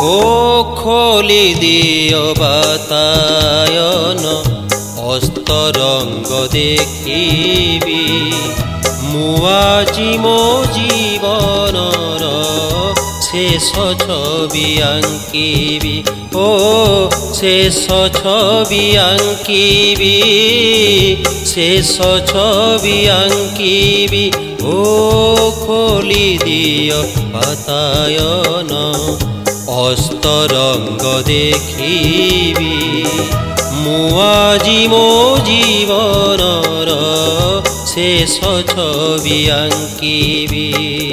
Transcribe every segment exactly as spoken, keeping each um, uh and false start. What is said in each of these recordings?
ओ खोली दियो बातायन अस्तरंग देखिबी मु आजी मो जीवनर शेष छवि आंकिबी ओ शेष छवि आंकिबी शेष छवि आंकिबी ओ खोली दियो बातायन अस्तरंग देखिबी मु आजी मो जीवनर शेष छवि आंकिबी।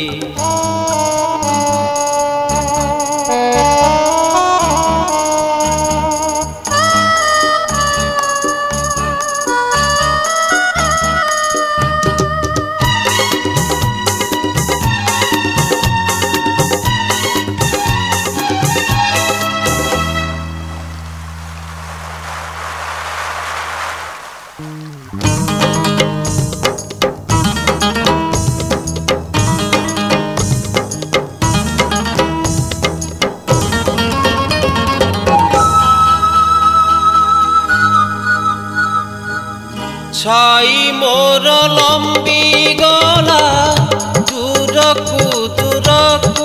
छाई मोर लंबी गला दूरकू दूरकू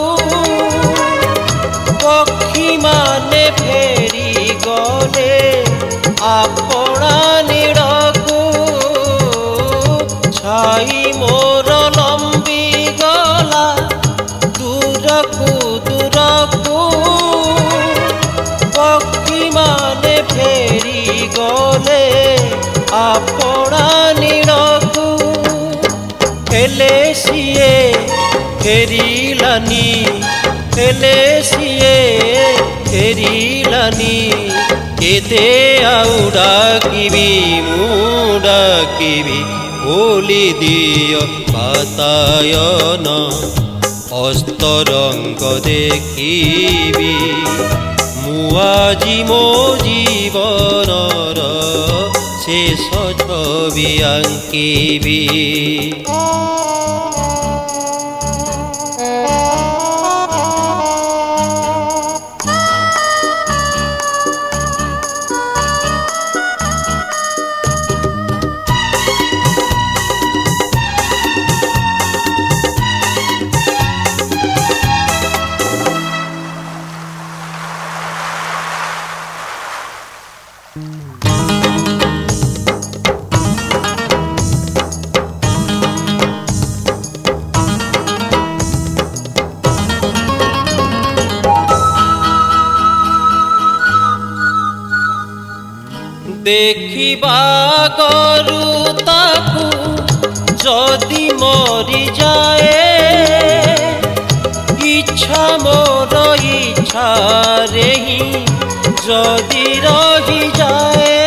पक्षी माने फेरी गले आपणा नीड़कू छाई मोर लंबी गला दूरकू दूरकू पक्षी माने फेरी गले आपणा नीड़कू हेले सीए फेरिलानी हेले सीए फेरिलानी केते आउ डाकिबी मु डाकिबी खोली दियो बातायन अस्तरंग देखिबी मु आजी मो जीवनर शेष छवि आंकिबी। देखिबा करू ताकू जदि मरी जाए इच्छा मोर इच्छा रे ही जदि रही जाए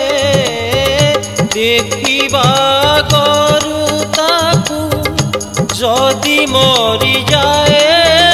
देखिबा करू ताकू जदि मरी जाए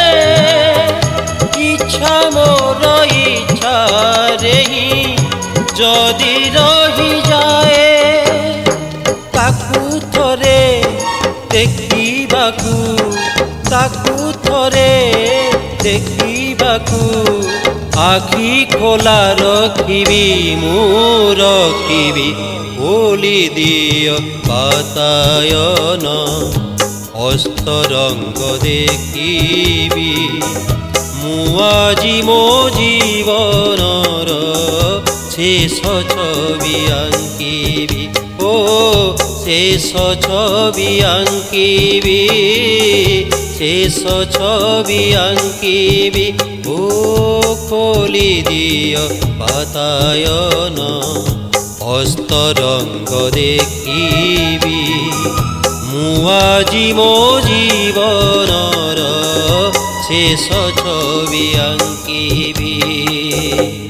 इच्छा मोर इच्छा रे ही जदि रही जाए ताकू थरे देखिबाकू ताकू थरे देखिबाकू आखि खोला रखिबी मु रखिबी खोली दियो बातायन अस्तरंग देखिबी मु आजी मो जीवनर शेष छवि आंकिबी ओ शेष छवि आंकिबी शेष छवि आंकिबी ओ खोली दियो बातायन अस्तरंग देखिबी मु आजी मो जीवनर शेष छवि आंकिबी।